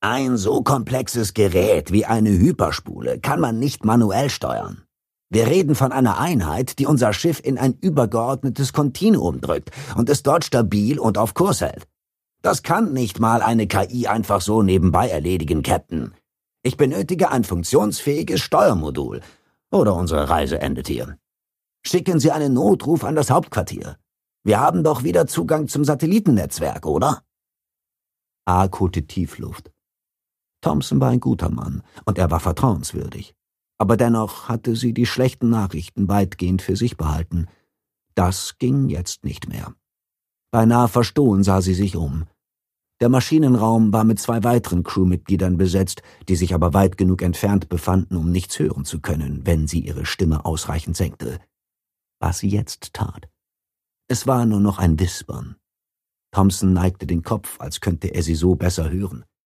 Ein so komplexes Gerät wie eine Hyperspule kann man nicht manuell steuern. Wir reden von einer Einheit, die unser Schiff in ein übergeordnetes Kontinuum drückt und es dort stabil und auf Kurs hält. Das kann nicht mal eine KI einfach so nebenbei erledigen, Captain. Ich benötige ein funktionsfähiges Steuermodul. Oder unsere Reise endet hier. Schicken Sie einen Notruf an das Hauptquartier. Wir haben doch wieder Zugang zum Satellitennetzwerk, oder? Aak holte Tiefluft. Thompson war ein guter Mann, und er war vertrauenswürdig. Aber dennoch hatte sie die schlechten Nachrichten weitgehend für sich behalten. Das ging jetzt nicht mehr. Beinahe verstohlen sah sie sich um. Der Maschinenraum war mit 2 weiteren Crewmitgliedern besetzt, die sich aber weit genug entfernt befanden, um nichts hören zu können, wenn sie ihre Stimme ausreichend senkte. Was sie jetzt tat. Es war nur noch ein Wispern. Thompson neigte den Kopf, als könnte er sie so besser hören.